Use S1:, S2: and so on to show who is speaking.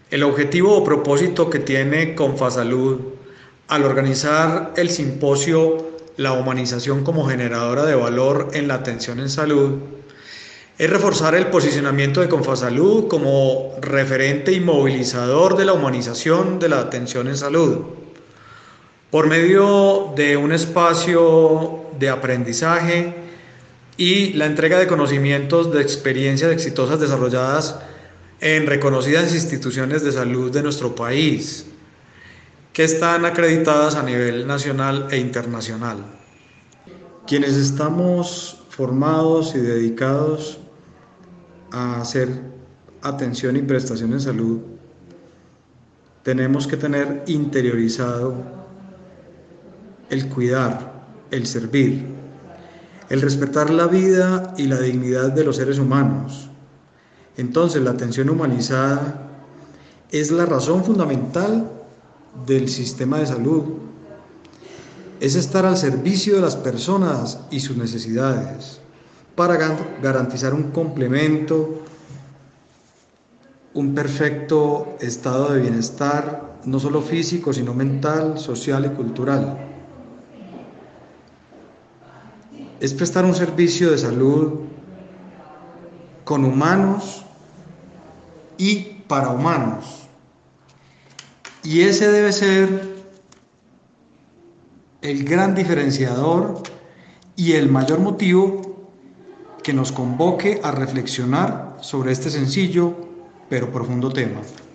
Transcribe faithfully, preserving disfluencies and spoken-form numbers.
S1: El objetivo o propósito que tiene Confasalud al organizar el simposio La humanización como generadora de valor en la atención en salud es reforzar el posicionamiento de Confasalud como referente y movilizador de la humanización de la atención en salud por medio de un espacio de aprendizaje y la entrega de conocimientos de experiencias exitosas desarrolladas en reconocidas instituciones de salud de nuestro país, que están acreditadas a nivel nacional e internacional. Quienes estamos formados y dedicados a hacer atención y prestación en salud, tenemos que tener interiorizado el cuidar, el servir, el respetar la vida y la dignidad de los seres humanos. Entonces, la atención humanizada es la razón fundamental del sistema de salud. Es estar al servicio de las personas y sus necesidades para garantizar un complemento, un perfecto estado de bienestar, no solo físico, sino mental, social y cultural. Es prestar un servicio de salud con humanos y para humanos. Y ese debe ser el gran diferenciador y el mayor motivo que nos convoque a reflexionar sobre este sencillo pero profundo tema.